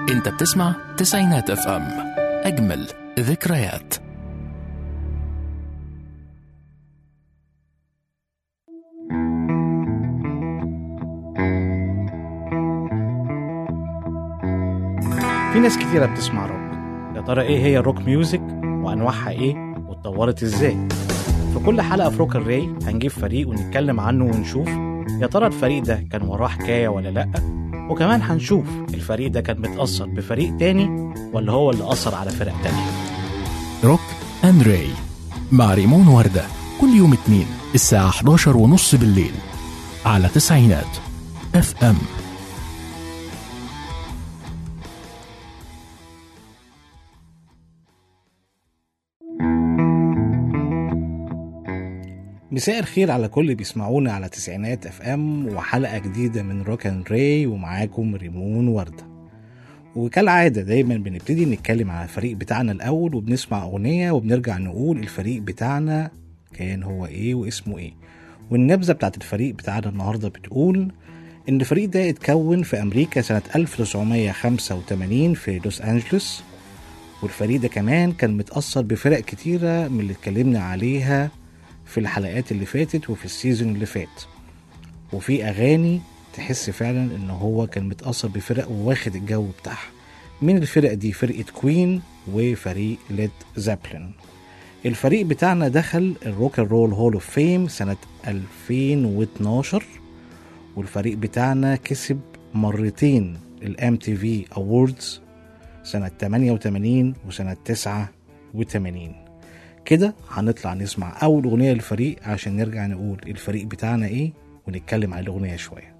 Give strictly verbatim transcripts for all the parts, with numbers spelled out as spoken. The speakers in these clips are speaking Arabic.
انت بتسمع تسعينات اف ام، اجمل ذكريات. في ناس كتيرة بتسمع روك. يا ترى ايه هي الروك ميوزك وانواعها ايه واتطورت ازاي؟ في كل حلقة في روك الراي هنجيب فريق ونتكلم عنه ونشوف يا ترى الفريق ده كان وراه حكاية ولا لأ، وكمان هنشوف الفريق ده كان متأثر بفريق تاني ولا هو اللي أثر على فرق تانية. روك اند راي مع ريمون وردة كل يوم اتنين الساعة حداشر ونص بالليل على تسعينات اف ام. مساء الخير على كل اللي بيسمعونا على تسعينات اف ام وحلقة جديدة من روك اند راي، ومعاكم ريمون وردة. وكالعادة دايما بنبتدي نتكلم على الفريق بتاعنا الأول وبنسمع أغنية وبنرجع نقول الفريق بتاعنا كان هو ايه واسمه ايه. والنبذة بتاعت الفريق بتاعنا النهاردة بتقول ان الفريق ده اتكون في أمريكا سنة ألف وتسعمية وخمسة وتمانين في لوس أنجلوس، والفريق ده كمان كان متأثر بفرق كتيرة من اللي اتكلمنا عليها في الحلقات اللي فاتت وفي السيزون اللي فات، وفي أغاني تحس فعلا ان هو كان متأثر بفرق وواخد الجو بتاعها. من الفرق دي فرقة كوين وفريق ليد زابلين. الفريق بتاعنا دخل الروك اند رول هول اوف فيم سنة ألفين واتناشر، والفريق بتاعنا كسب مرتين الام تي في اووردز سنة تمانية وتمانين وسنة تسعة وتمانين. كده هنطلع نسمع اول اغنية للفريق عشان نرجع نقول الفريق بتاعنا ايه ونتكلم عن الاغنية شوية.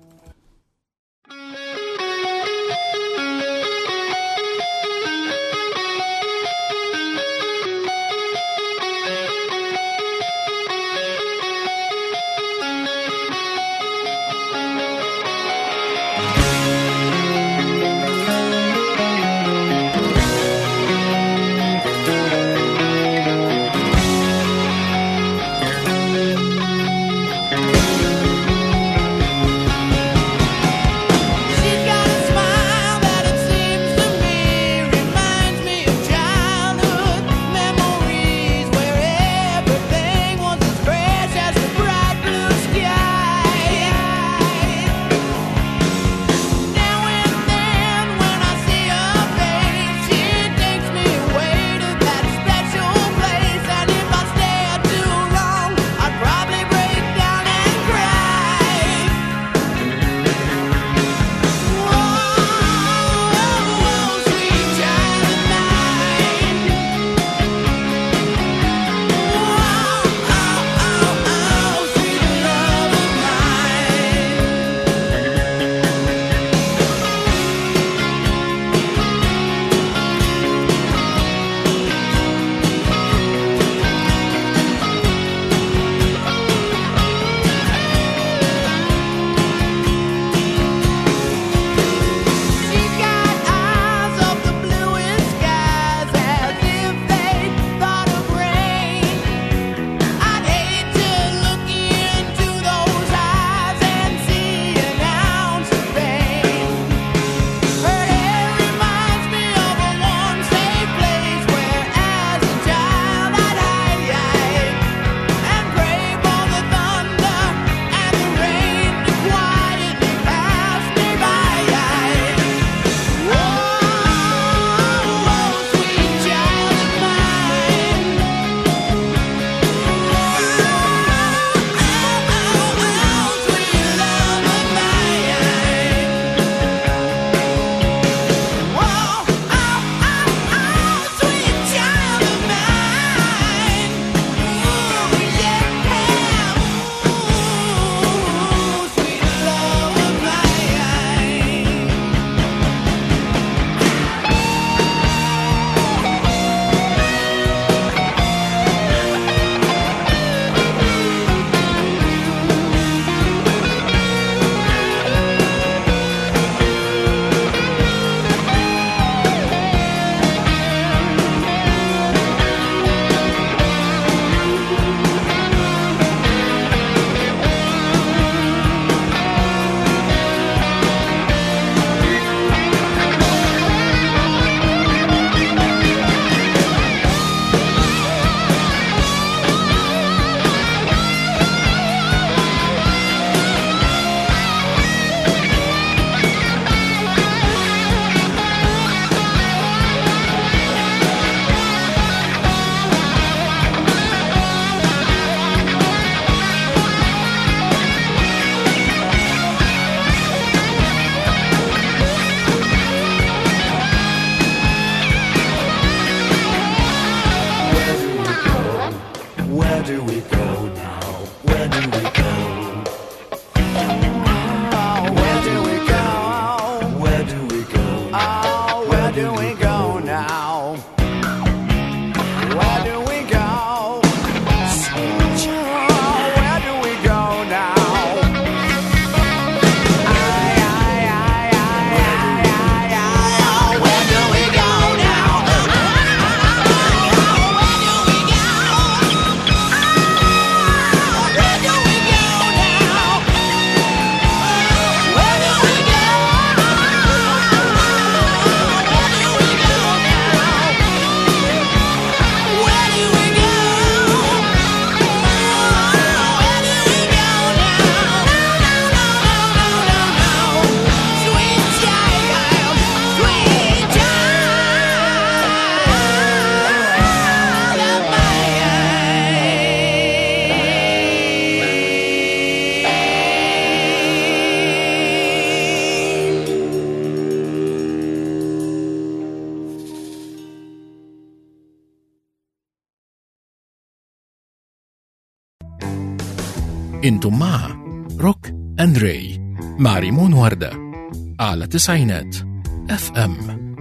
انتم مع روك اند راي مع ريمون وردة على تسعينات اف ام.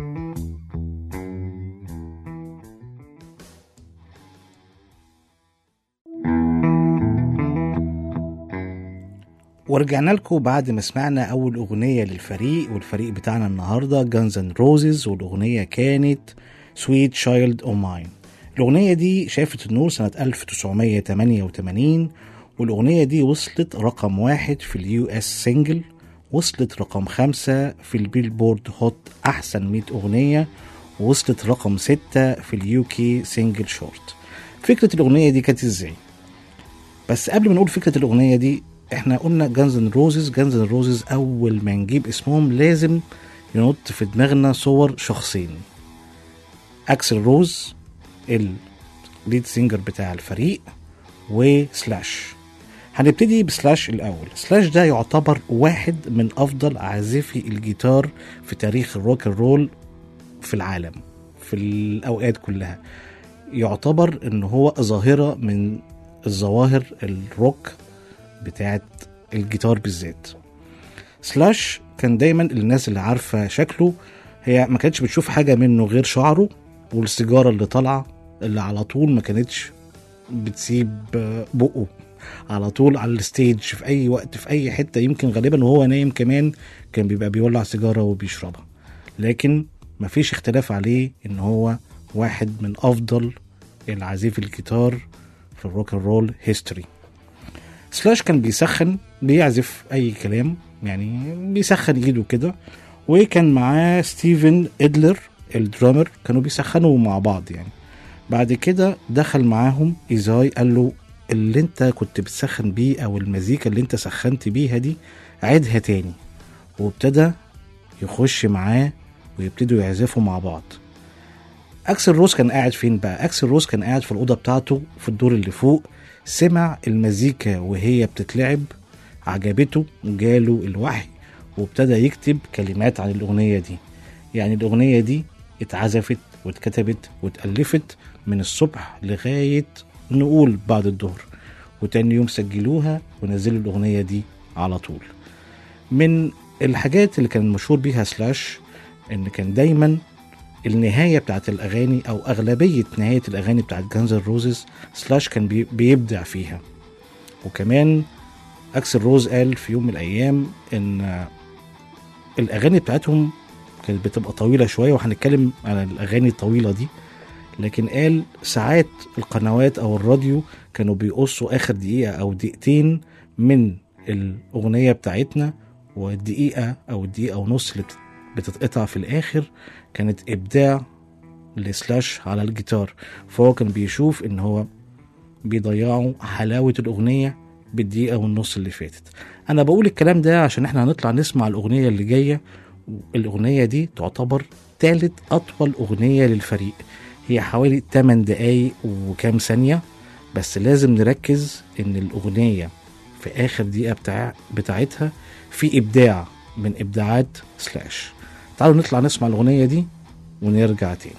ورجعنا لكم بعد ما سمعنا أول أغنية للفريق، والفريق بتاعنا النهاردة Guns N' Roses، والأغنية كانت Sweet Child O' Mine. الأغنية دي شافت النور سنة ألف وتسعمية تمانية وتمانين، والأغنية دي وصلت رقم واحد في اليو اس سينجل، وصلت رقم خمسة في البيلبورد هوت أحسن مية أغنية، ووصلت رقم ستة في اليو كي سينجل شورت. فكرة الأغنية دي كانت إزاي؟ بس قبل ما نقول فكرة الأغنية دي، احنا قلنا جانز ان روزز. جانز ان روزز اول ما نجيب اسمهم لازم ينط في دماغنا صور شخصين: اكسل روز الليد سينجر بتاع الفريق، وسلاش. هنبتدي بسلاش الاول. سلاش ده يعتبر واحد من افضل عازفي الجيتار في تاريخ الروك الرول في العالم في الاوقات كلها. يعتبر ان هو ظاهرة من الظواهر الروك بتاعت الجيتار بالذات. سلاش كان دايما الناس اللي عارفة شكله هي ما كانتش بتشوف حاجة منه غير شعره والسيجارة اللي طالعة، اللي على طول ما كانتش بتسيب بقه، على طول على الستيج في اي وقت في اي حتة. يمكن غالبا وهو نايم كمان كان بيبقى بيولع سيجارة وبيشربها، لكن ما فيش اختلاف عليه ان هو واحد من افضل العازف الجيتار في الروك الرول هيستوري. سلاش كان بيسخن بيعزف اي كلام، يعني بيسخن ايده كده، وكان معاه ستيفن إدلر الدرامر، كانوا بيسخنوا مع بعض يعني. بعد كده دخل معاهم إيزاي، قال له اللي انت كنت بتسخن بيه او المزيكا اللي انت سخنت بيها دي عيدها تاني، وابتدى يخش معاه ويبتدوا يعزفوا مع بعض. اكسل روز كان قاعد فين بقى؟ اكسل روز كان قاعد في الأوضة بتاعته في الدور اللي فوق، سمع المزيكا وهي بتتلعب، عجبته، جاله الوحي وابتدى يكتب كلمات عن الأغنية دي. يعني الأغنية دي اتعزفت واتكتبت واتألفت من الصبح لغاية نقول بعد الظهر، وتاني يوم سجلوها ونزلوا الأغنية دي على طول. من الحاجات اللي كان مشهور بيها سلاش ان كان دايما النهاية بتاعت الأغاني أو أغلبية نهاية الأغاني بتاعت جانز روزز سلاش كان بي بيبدع فيها. وكمان أكسل روز قال في يوم من الأيام إن الأغاني بتاعتهم كانت بتبقى طويلة شوية، وهنتكلم عن الأغاني الطويلة دي، لكن قال ساعات القنوات أو الراديو كانوا بيقصوا آخر دقيقة أو دقيقتين من الأغنية بتاعتنا، والدقيقة أو الدقيقة ونص اللي بتتقطع في الآخر كانت إبداع لسلاش على الجيتار. فهو كان بيشوف إن هو بيضيعوا حلاوة الأغنية بالدقيقة والنص اللي فاتت. أنا بقول الكلام ده عشان إحنا هنطلع نسمع الأغنية اللي جاية. الأغنية دي تعتبر ثالث أطول أغنية للفريق، هي حوالي ثمانية دقايق وكام ثانية، بس لازم نركز إن الأغنية في آخر دقيقة بتاع بتاعتها في إبداع من إبداعات سلاش. تعالوا نطلع نسمع الأغنية دي ونرجع تاني.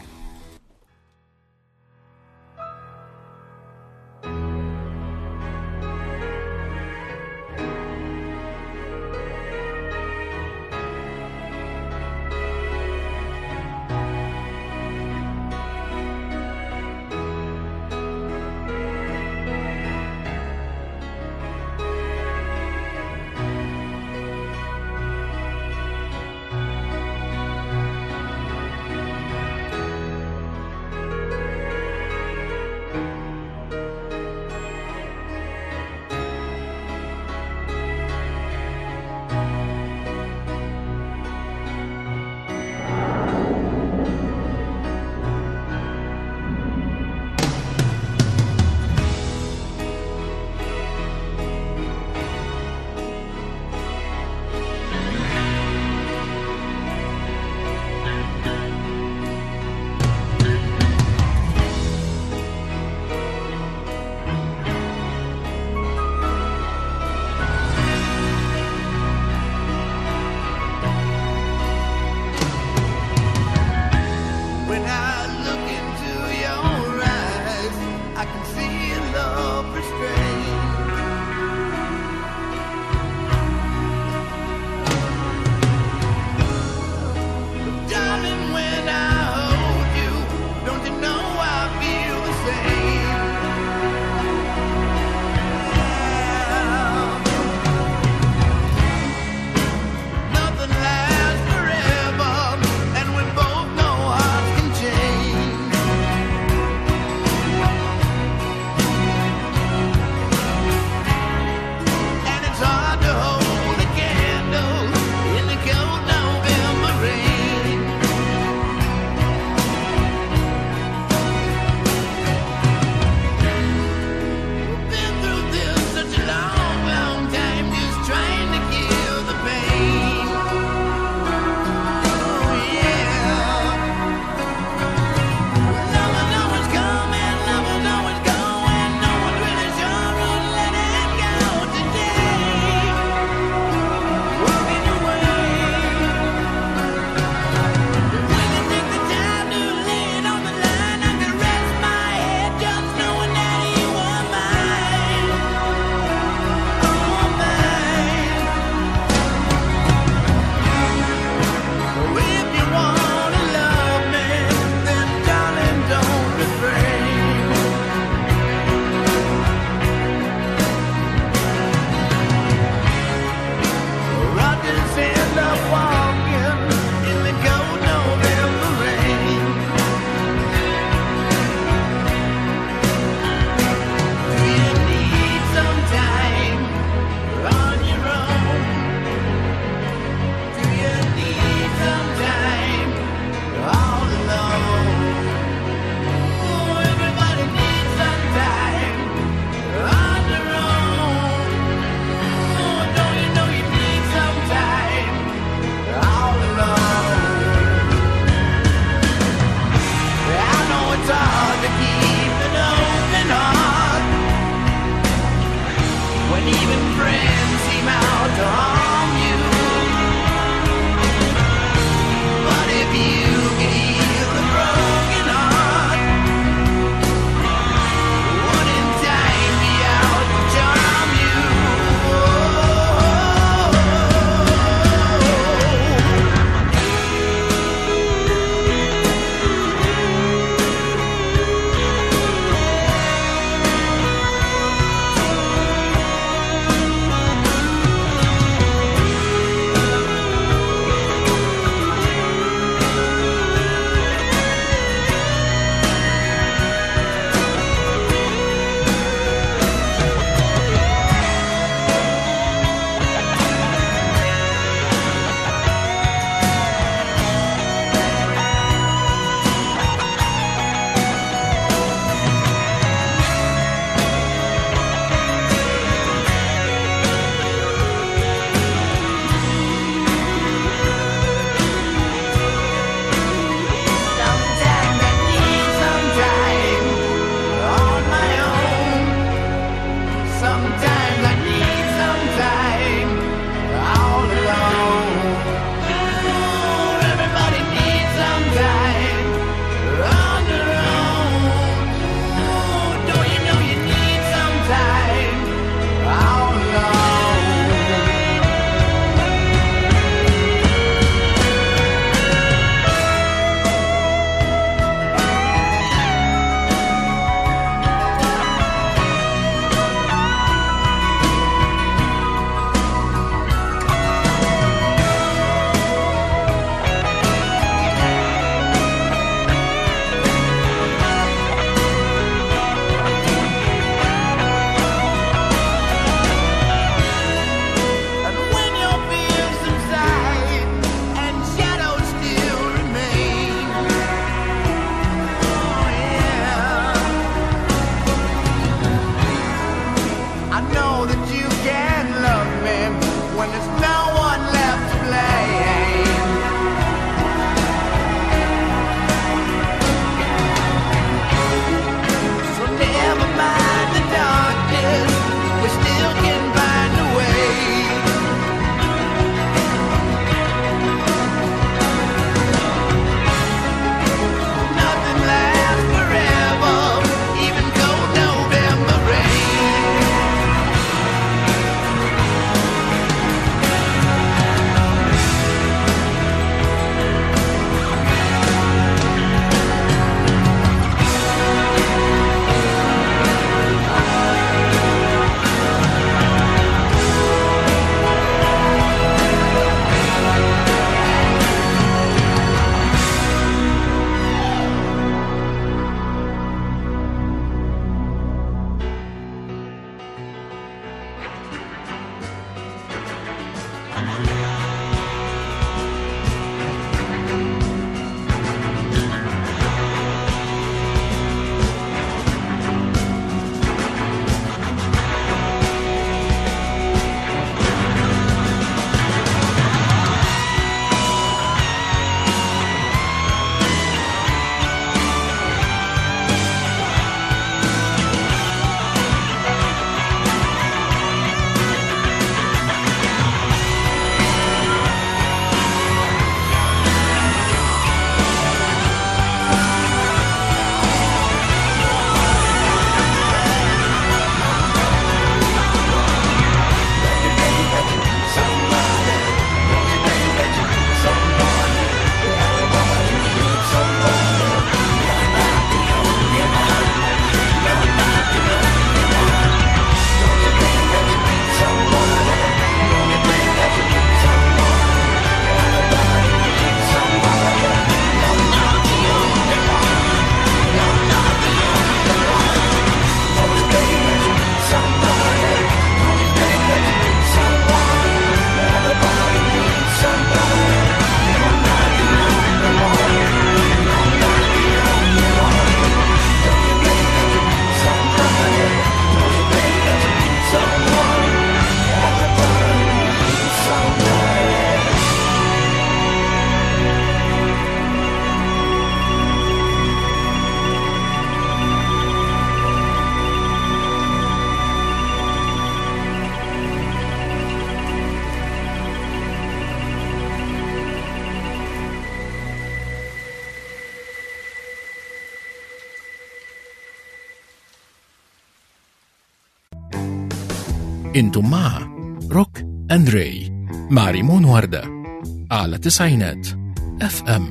انتم مع روك اند راي مع ريمون وردة على تسعينات اف ام.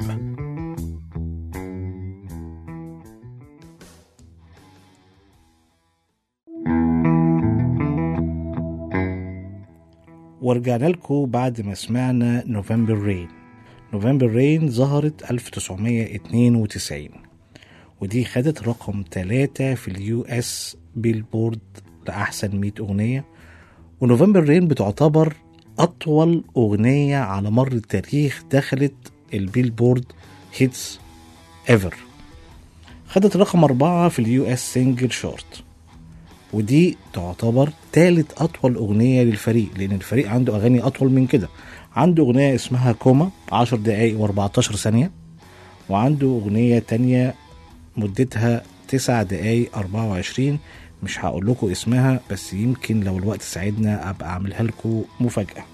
ورجعنا لكم بعد ما سمعنا نوفمبر رين. نوفمبر رين ظهرت ألف وتسعمية اتنين وتسعين، ودي خدت رقم ثلاثة في اليو اس بيلبورد لأحسن مية أغنية. ونوفمبر رين بتعتبر أطول أغنية على مر التاريخ دخلت البيلبورد هيتس ايفر. خدت رقم أربعة في اليو اس سينجل شورت، ودي تعتبر ثالث أطول أغنية للفريق، لأن الفريق عنده أغاني أطول من كده. عنده أغنية اسمها كوما عشر دقايق واربعتاشر ثانية، وعنده أغنية تانية مدتها تسع دقايق أربعة وعشرين. مش هقول لكم اسمها، بس يمكن لو الوقت ساعدنا أبقى أعملها لكم مفاجأة.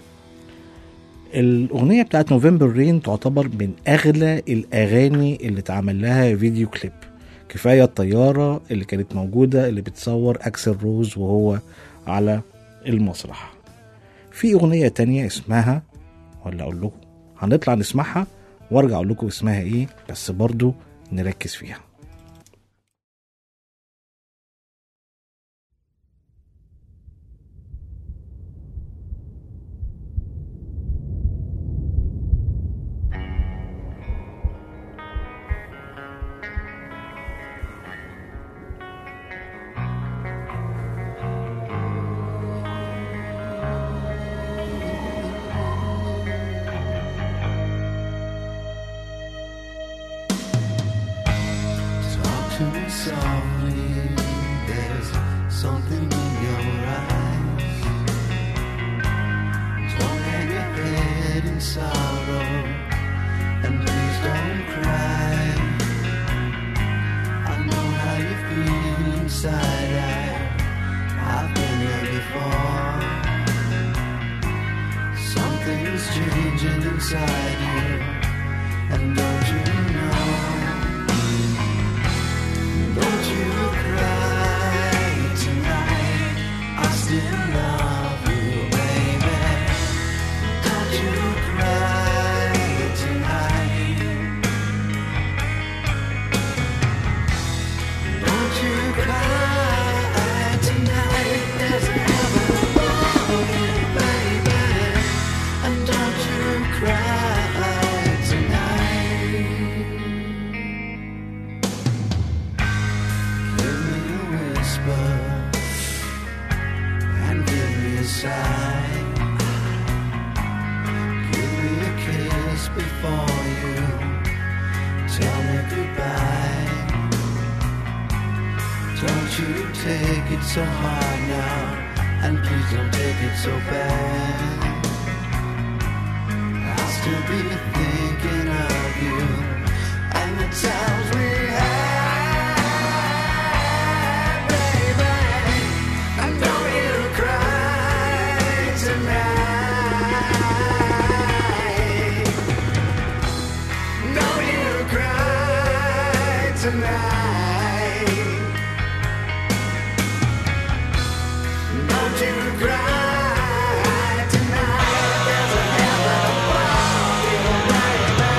الأغنية بتاعت نوفمبر رين تعتبر من أغلى الأغاني اللي اتعمل لها فيديو كليب. كفاية الطيارة اللي كانت موجودة اللي بتصور أكسل روز وهو على المسرح. في أغنية تانية اسمها، ولا أقول لكم هنطلع نسمعها وارجع أقول لكم اسمها إيه، بس برضو نركز فيها. To me softly, there's something in your eyes. Don't hang your head in sorrow, and please don't cry. I know how you feel inside. I, I've been there before. Something's changing inside you, and don't you know? Don't you cry tonight, I still love you, baby. Don't you cry tonight. Don't you cry tonight, there's heaven above you, baby. And don't you cry tonight. And give me a sign, give me a kiss before you tell me goodbye. Don't you take it so hard now, and please don't take it so bad. I'll still be thinking of you and the times we had. Tonight, don't you cry tonight. There's a heaven above you, baby.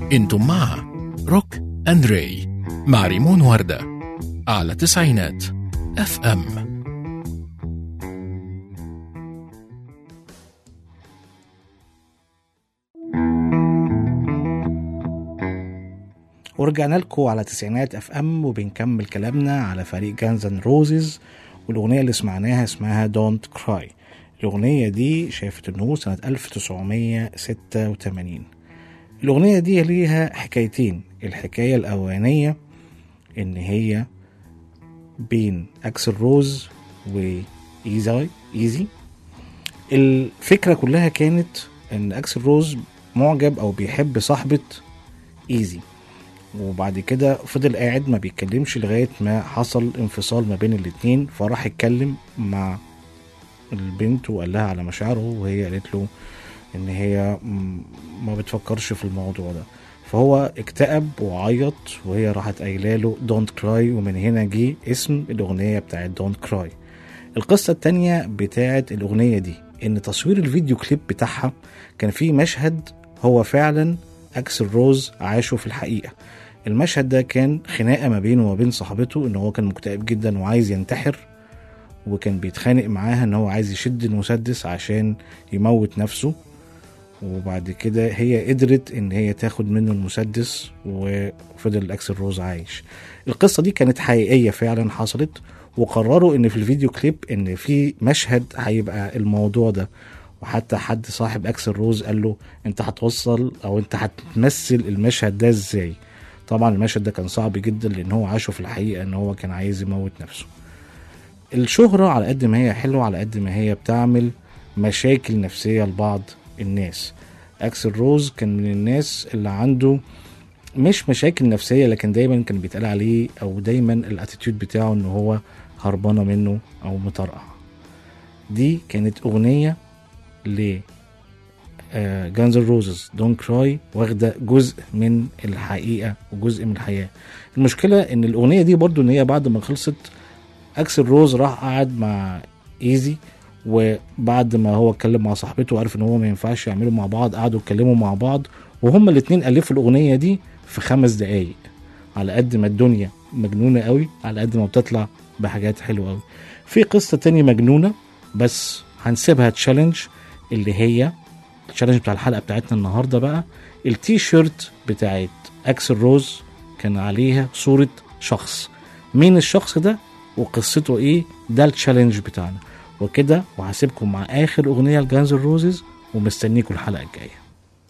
انتم مع روك اند راي مع ريمون وردة على تسعينات اف ام. ورجعنا لكم على تسعينات اف ام وبنكمل كلامنا على فريق جانز اند روزز، والاغنيه اللي سمعناها اسمها دونت كراي. الاغنيه دي شافت النور سنه ألف وتسعمية وستة وتمانين. الاغنيه دي ليها حكايتين. الحكايه الاولانيه ان هي بين اكسل روز وايزي ايزي. الفكره كلها كانت ان اكسل روز معجب او بيحب صاحبه ايزي، وبعد كده فضل قاعد ما بيتكلمش لغاية ما حصل انفصال ما بين الاتنين، فراح يتكلم مع البنت وقال لها على مشاعره، وهي قالت له ان هي ما بتفكرش في الموضوع ده، فهو اكتئب وعيط، وهي راحت قايله له دونت كراي، ومن هنا جه اسم الاغنية بتاعت دونت كراي. القصة التانية بتاعت الاغنية دي ان تصوير الفيديو كليب بتاعها كان فيه مشهد هو فعلا اكسل روز عاشه في الحقيقة. المشهد ده كان خناقة ما بينه وبين صاحبته، ان هو كان مكتئب جدا وعايز ينتحر، وكان بيتخانق معاها ان هو عايز يشد المسدس عشان يموت نفسه، وبعد كده هي قدرت ان هي تاخد منه المسدس وفضل اكسل روز عايش. القصة دي كانت حقيقية فعلا حصلت، وقرروا ان في الفيديو كليب ان في مشهد هيبقى الموضوع ده، وحتى حد صاحب اكسل روز قال له انت هتوصل او انت هتمثل المشهد ده ازاي. طبعا المشهد ده كان صعب جدا لان هو عاشه في الحقيقة ان هو كان عايز يموت نفسه. الشهرة على قد ما هي حلوة على قد ما هي بتعمل مشاكل نفسية لبعض الناس. اكسل روز كان من الناس اللي عنده مش مشاكل نفسية، لكن دايما كان بيتقال عليه او دايما الاتيتيود بتاعه ان هو هربانة منه او مطرقع. دي كانت اغنية ل جانز اند روزز دونت كراي، واخده جزء من الحقيقه وجزء من الحياه. المشكله ان الاغنيه دي برضو ان هي بعد ما خلصت اكسل روز راح قعد مع ايزي، وبعد ما هو اتكلم مع صاحبته وعرف ان هو ما ينفعش يعملوا مع بعض، قعدوا يتكلموا مع بعض وهما الاتنين الفوا الاغنيه دي في خمس دقايق. على قد ما الدنيا مجنونه قوي على قد ما بتطلع بحاجات حلوه قوي. في قصه تانية مجنونه بس هنسيبها تشالنج، اللي هي التشالنج بتاع الحلقة بتاعتنا النهاردة بقى. التي شيرت بتاعت اكسل روز كان عليها صورة شخص. مين الشخص ده وقصته ايه؟ ده التشالنج بتاعنا وكده. وهسيبكم مع اخر اغنية لجانز اند روزز ومستنيكم الحلقة الجاية.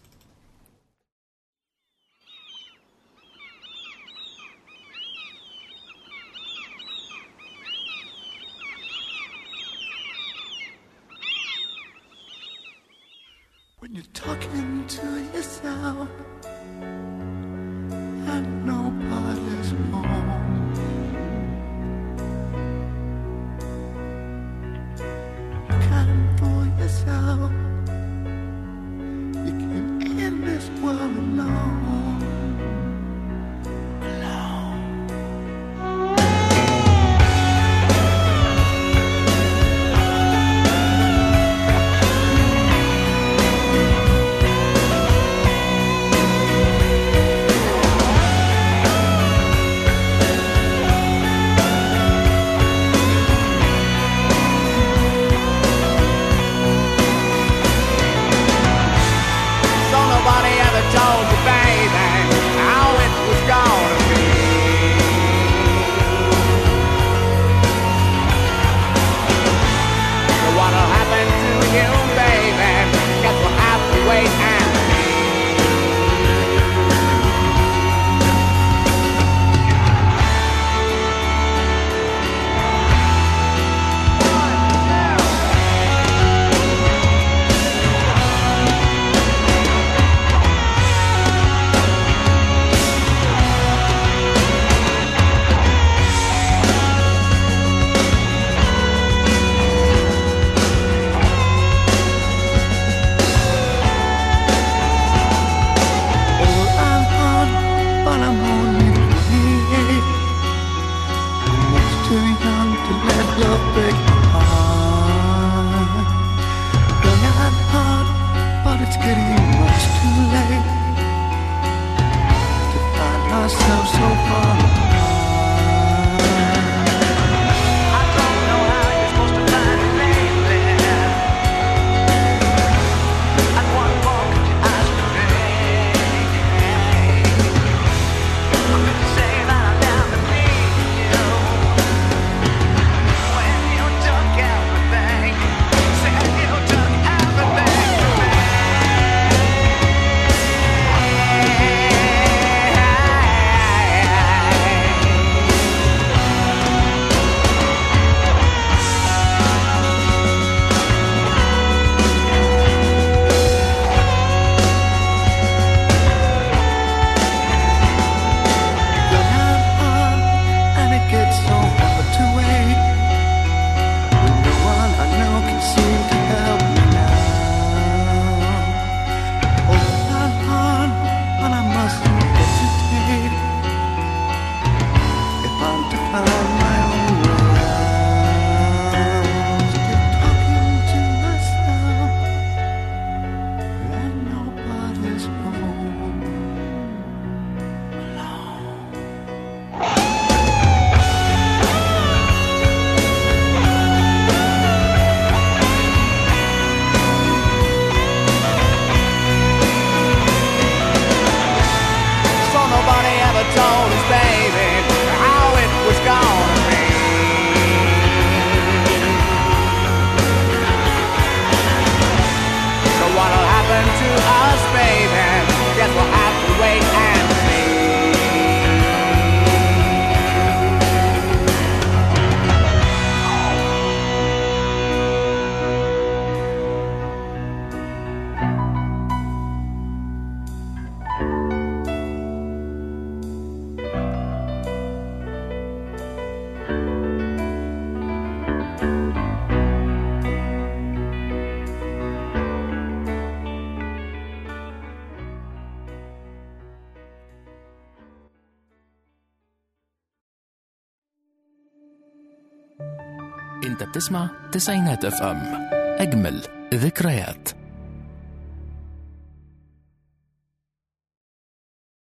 When you're talking to yourself and nobody's home, you can't fool yourself. You came in this world alone, alone. Told you, baby, how it was gonna be. So what'll happen to you, baby? Guess we'll have to wait and see. It's getting much too late. myself so far apart. I don't know how you're supposed to find me, baby. And what more could you ask for me? I'm going to say that I never need you. When you took everything, said you took everything from me. And it gets so hard to wait when no one I know can seem to help me now. Oh, not hard, but I mustn't hesitate if I'm to find my own way out. Still talking to myself and nobody's home alone. So nobody ever told us, baby, how it was gonna be. So what'll happen to us, baby? Guess we'll have to wait and see. انت بتسمع تسعينات اف ام، اجمل ذكريات.